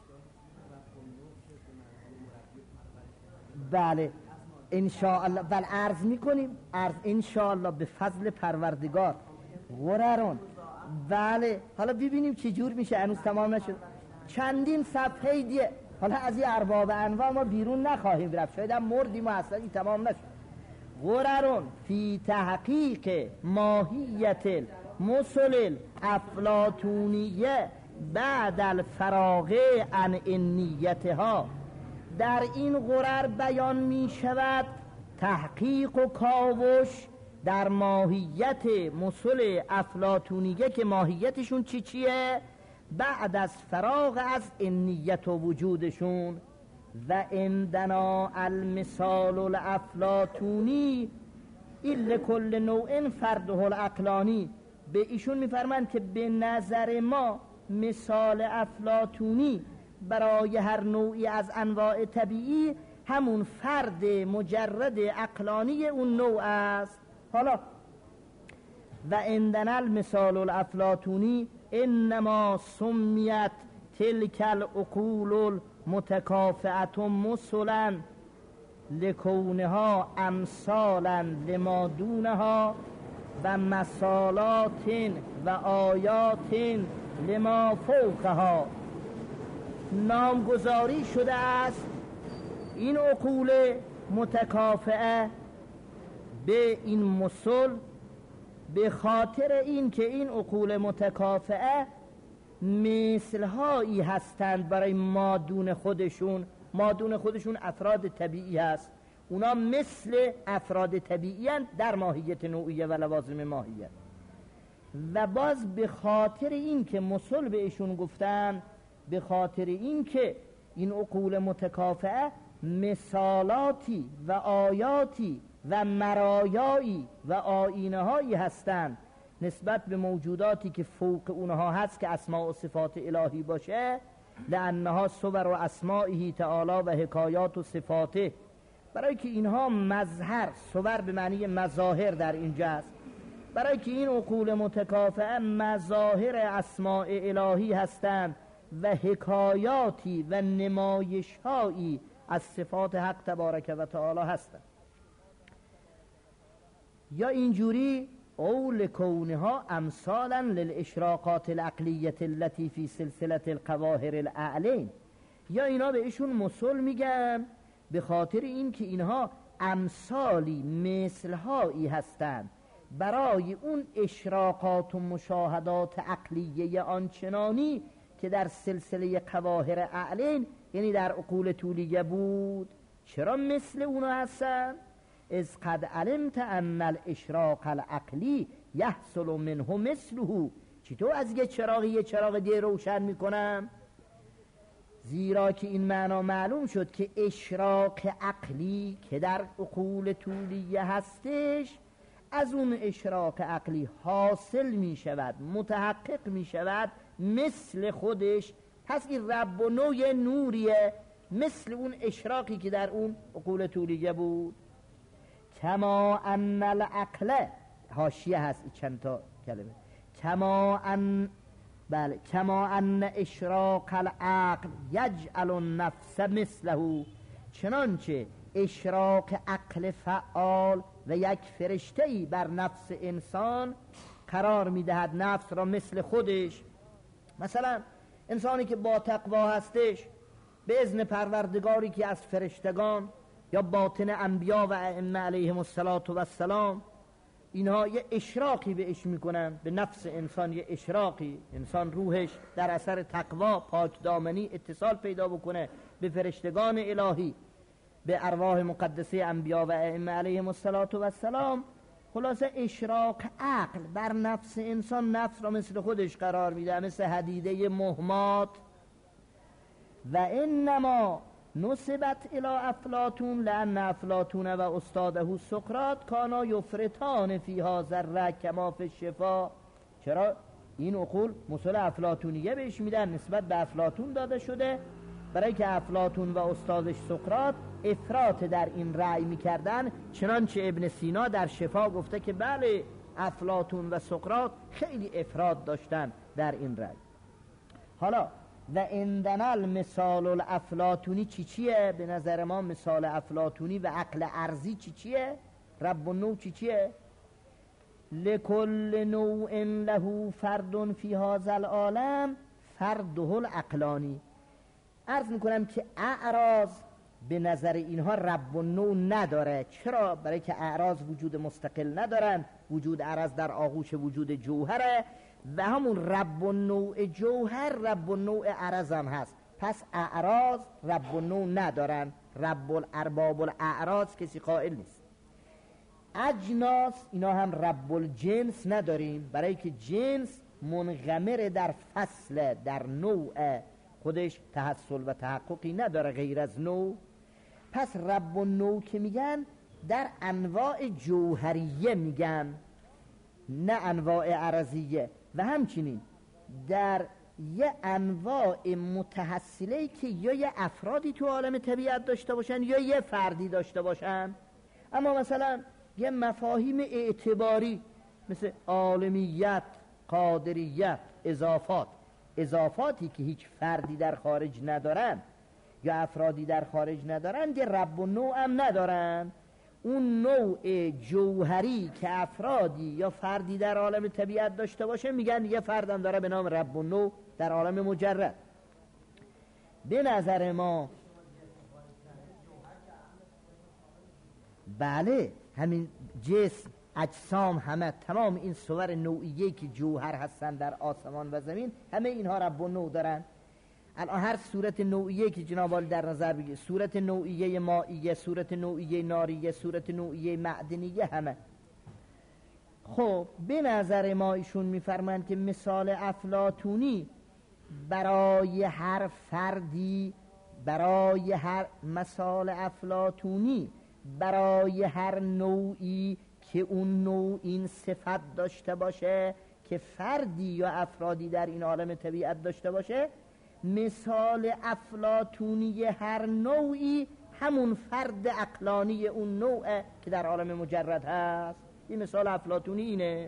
بله انشاءالله، بله عرض میکنیم، عرض انشاءالله به فضل پروردگار غررون. بله حالا ببینیم چه جور میشه، هنوز تمام نشد، چندین صفحه دیگه. حالا از این ارباب انواع ما بیرون نخواهیم رفت، شاید هم مردیم و اصلا این تمام نشد. غررون فی تحقیق ماهیت المثل افلاطونیه بعد الفراغ عن نیتها. در این غرر بیان می شود تحقیق و کاوش در ماهیت مثل افلاطونیه که ماهیتشون چیه بعد از فراغ از نیت و وجودشون. و عندنا المثال الافلاطونی ایل کل نوع فرده العقلانی. به ایشون میفرمند که به نظر ما مثال افلاطونی برای هر نوعی از انواع طبیعی همون فرد مجرد عقلانی اون نوع است. حالا و عندنا المثال الافلاطونی انما سمیت تلک العقول المتکافئة مثلا لکونها امثالا لما دونها و مثالات و آیات لما فوقها. نامگذاری شده است این عقول متکافئه به این مثل به خاطر این که این عقول متکافئه مثلهایی هستند برای مادون خودشون. مادون خودشون افراد طبیعی هست، اونا مثل افراد طبیعی هستند در ماهیت نوعیه و لوازم ماهیت. و باز به خاطر این که مثل بهشون گفتن، به خاطر این که این عقول متکافئه مثالاتی و آیاتی و مرایایی و آیینه هایی هستند نسبت به موجوداتی که فوق اونها هست که اسماء و صفات الهی باشه، لانها صور و اسمائه تعالی و حکایات و صفاته. برای که اینها مظهر، صور به معنی مظاهر در اینجا است، برای که این عقول متکافئه مظاهر اسماء الهی هستند و حکایاتی و نمایشهایی از صفات حق تبارک و تعالی هستند. یا اینجوری او لکونها امثالا للاشراقات العقلیه التي في سلسله القواهر الاعلین. یا اینا بهشون مثل میگن به خاطر این که اینها امثالی مثلهایی هستند برای اون اشراقات و مشاهدات عقلیه آنچنانی که در سلسله قواهر اعلین یعنی در عقول طولیه بود. چرا مثل اونا هستن؟ از قد علمت ان الاشراق العقلی یحصل منه مثله. چطور از یه چراغ دیگه روشن میکنم؟ زیرا که این معنا معلوم شد که اشراق عقلی که در عقول طولیه هستش از اون اشراق عقلی حاصل می شود، متحقق می شود مثل خودش. پس این رب و نوع نوریه مثل اون اشراقی که در اون عقول طولیه بود. کما ان العقل، حاشیه هست چند تا کلمه، کما ان اشراق العقل یجعل النفس مثله، چنانچه اشراق عقل فعال و یک فرشته‌ای بر نفس انسان قرار میدهد نفس را مثل خودش. مثلا انسانی که با تقوا هستش به اذن پروردگاری که از فرشتگان یا باطن انبیا و ائمه علیهم السلام اینها یه اشراقی بهش میکنن، به نفس انسان یه اشراقی، انسان روحش در اثر تقوا پاک دامنی اتصال پیدا بکنه به فرشتگان الهی، به ارواح مقدسه انبیا و ائمه علیهم السلام. خلاصه اشراق عقل بر نفس انسان نفس را مثل خودش قرار میده، مثل حدیده مهمات. و انما نسبت الى افلاطون لان افلاطون و استاده سقراط کانا یفرطان فیها ذره کما فی الشفا. چرا این عقول مثل افلاطونیه بهش میدن، نسبت به افلاطون داده شده، برای که افلاطون و استادش سقراط افراط در این رأی میکردن. چنانچه ابن سینا در شفا گفته که بله افلاطون و سقراط خیلی افراط داشتن در این رأی. حالا و عندنا المثال الافلاطونی چیه؟ به نظر ما مثال افلاطونی و عقل ارضی چیه؟ رب النوع چیه؟ لکل نوع له فرد فی هذا العالم فرده العقلانی. عرض میکنم که اعراض به نظر اینها رب النوع نداره. چرا؟ برای که اعراض وجود مستقل ندارن، وجود اعراض در آغوش وجود جوهره و همون رب النوع جوهر رب النوع اعراض هم هست. پس اعراض رب النوع ندارن، رب الارباب الاعراض کسی قائل نیست. اجناس اینا هم رب الجنس نداریم، برای که جنس منغمر در فصل، در نوع خودش تحصل و تحققی نداره غیر از نوع. پس رب النوع که میگن در انواع جوهریه میگن، نه انواع عرضیه. و همچنین در یه انواع متحصله که یا یه افرادی تو عالم طبیعت داشته باشن یا یه فردی داشته باشن. اما مثلا یه مفاهیم اعتباری مثل عالمیت، قادریت، اضافاتی که هیچ فردی در خارج ندارن یا افرادی در خارج ندارن، یه رب و نوع هم ندارن. اون نوع جوهری که افرادی یا فردی در عالم طبیعت داشته باشه میگن یه فردم داره به نام رب و نوع در عالم مجرد. به نظر ما بله همین جسم، اجسام، همه تمام این صور نوعیه که جوهر هستن در آسمان و زمین، همه اینها رب و نوع دارن. الان هر صورت نوعیه که جناب عالی در نظر بگیرید، صورت نوعیه مائیه، صورت نوعیه ناریه، صورت نوعیه معدنیه، همه. خب به نظر ما ایشون میفرمایند که مثال افلاطونی برای هر فردی، برای هر مثال افلاطونی برای هر نوعی که اون نوع این صفت داشته باشه که فردی یا افرادی در این عالم طبیعت داشته باشه، مثال افلاطونی هر نوعی همون فرد عقلانی اون نوع که در عالم مجرد هست. این مثال افلاطونی اینه: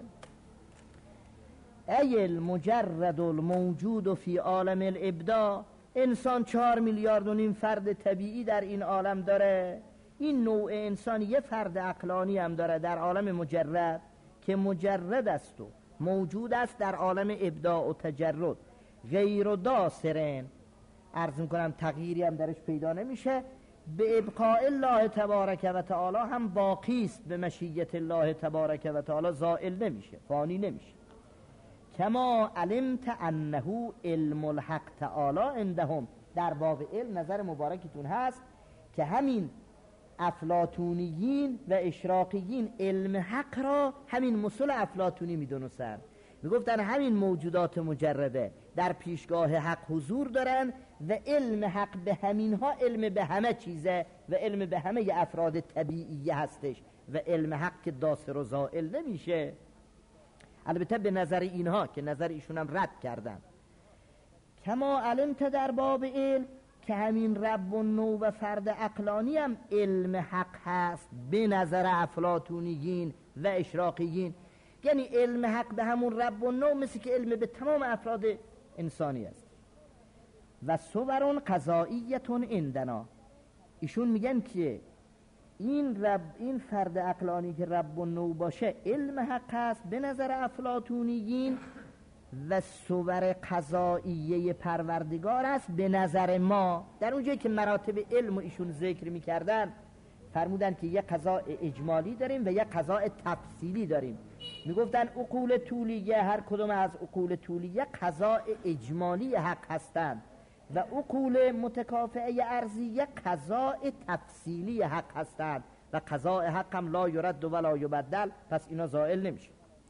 ای المجرد الموجود فی عالم الابداع. انسان 4.5 میلیارد فرد طبیعی در این عالم داره. این نوع انسان یه فرد عقلانی هم داره در عالم مجرد که مجرد است و موجود است در عالم ابداع و تجرد، غیر داسرن. عرض میکنم تغییری هم درش پیدا نمیشه، به ابقاء الله تبارک و تعالی هم باقی است، به مشیت الله تبارک و تعالی زائل نمیشه، فانی نمیشه. کما علمت انه علم الحق تعالی عندهم. در باب علم نظر مبارکتون هست که همین افلاطونیین و اشراقیین علم حق را همین مثل افلاطونی میدونستن میگفتن همین موجودات مجرده در پیشگاه حق حضور دارن و علم حق به همینها علم به همه چیزه و علم به همه افراد طبیعیه هستش و علم حق که داسر و زائل نمیشه. البته به نظر اینها که نظر ایشون هم رد کردن. کما علمت در باب علم که همین رب و نو و فرد عقلانی هم علم حق هست به نظر افلاطونیین و اشراقیین. یعنی علم حق به همون رب و نو مثل که علم به تمام افراد انسانی است. و صورون قضائیتون عندنا، ایشون میگن که این فرد عقلانی که رب و نو باشه علم حق هست به نظر افلاطونیین و صور قضائیه پروردگار است به نظر ما. در اونجایی که مراتب علم ایشون ذکر میکردن فرمودن که یه قضاء اجمالی داریم و یه قضاء تفصیلی داریم. میگفتن عقول طولیه، هر کدوم از عقول طولیه قضاء اجمالی حق هستند و عقول متکافئه ارضیه قضاء تفصیلی حق هستند و قضاء حق هم لا یرد و لا یبدل، پس اینا زائل نمیشه.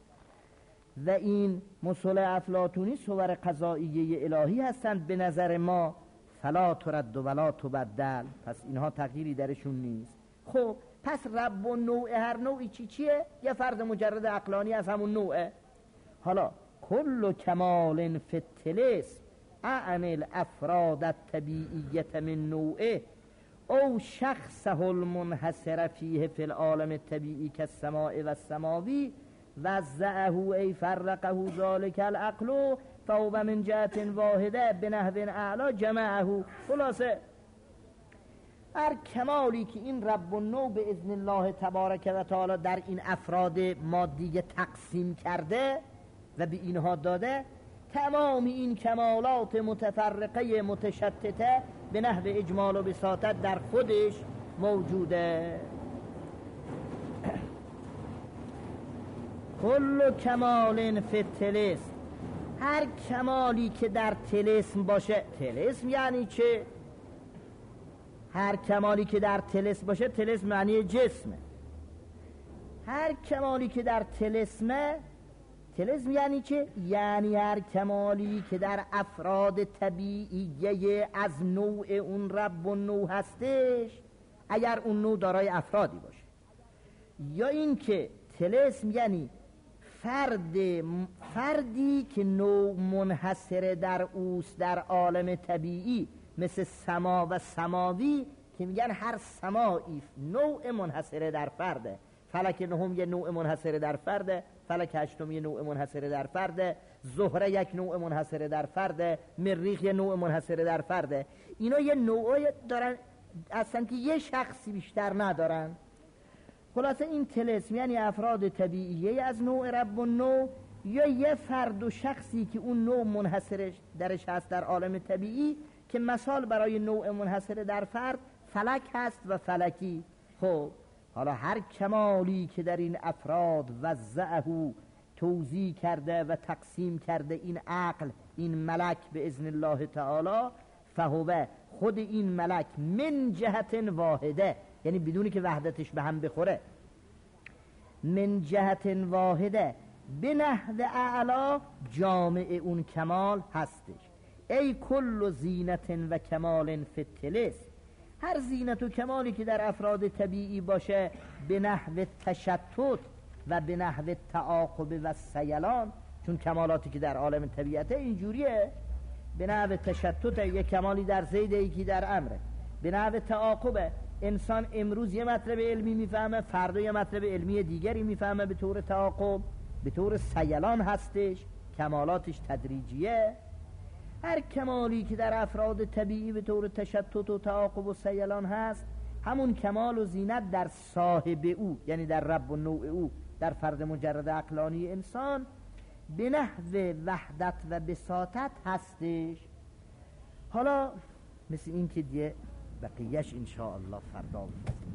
و این مصطلح افلاطونی صور قضائیه الهی هستند به نظر ما، فلا ترد و لا تبدل، پس اینها تغییری درشون نیست. خب پس رب و نوع هر نوعی چیه؟ یه فرد مجرد عقلانی از همون نوعه. حالا کل کمال فی الطلسم اعنی الافراد الطبیعیه من نوعه او شخصه المنحصر فیه فی العالم الطبیعی کالسماء و السماوی وزعه ای فرقه ذالک العقل فهو من جهت واحده بنحو اعلا جمعه. خلاصه هر کمالی که این رب و نو به اذن الله تبارک و تعالی در این افراد مادی تقسیم کرده و به اینها داده، تمام این کمالات متفرقه متشتته به نحو اجمال و بساطت در خودش موجوده. کل کمال فی الطلسم، هر کمالی که در طلسم باشه. طلسم یعنی چه؟ هر کمالی که در طلسم باشه، طلسم معنی جسمه. هر کمالی که در طلسمه، طلسم یعنی چه؟ یعنی هر کمالی که در افراد طبیعیه از نوع اون رب و نو هستش، اگر اون نوع دارای افرادی باشه. یا این که طلسم یعنی فردی که نوع منحصر در اوست در عالم طبیعی، مثل سما و سماوی که میگن هر سمایی نوع منحصر در فرده. فلک نهم یه نوع منحصر در فرده، فلک هشتم یه نوع منحصر در فرده، زهره یک نوع منحصر در فرده، مریخ یه نوع منحصر در فرده. اینا یه نوعی دارن اصلا که یه شخصی بیشتر ندارن. خلاصه این طلسم یعنی افراد طبیعیه از نوع رب و نو، یا یه فرد و شخصی که اون نوع منحصر درش هست در عالم طبیعی، که مثال برای نوع منحصر در فرد فلک هست و فلکی. خب حالا هر کمالی که در این افراد وزعه توزیع کرده و تقسیم کرده این عقل، این ملک به اذن الله تعالی، فهو خود این ملک من جهت واحده، یعنی بدونی که وحدتش به هم بخوره، من جهت واحده به نحو اعلا جامع اون کمال هستش. ای کل زینت و کمال فی الطلسم، هر زینت و کمالی که در افراد طبیعی باشه به نحو تشتت و به نحو تعاقب و سیلان، چون کمالاتی که در عالم طبیعته اینجوریه، به نحو تشتت یک کمالی در زید یکی در امره، به نحو تعاقب انسان امروز یه مطلب علمی میفهمه، فردا یه مطلب علمی دیگری میفهمه، به طور تعاقب، به طور سیلان هستش، کمالاتش تدریجیه. هر کمالی که در افراد طبیعی به طور تشتت و تعاقب و سیلان هست، همون کمال و زینت در صاحب او، یعنی در رب و نوع او، در فرد مجرد عقلانی انسان به نحو وحدت و بساطت هستش. حالا مثل این که دیگه بقیهش انشاءالله فردا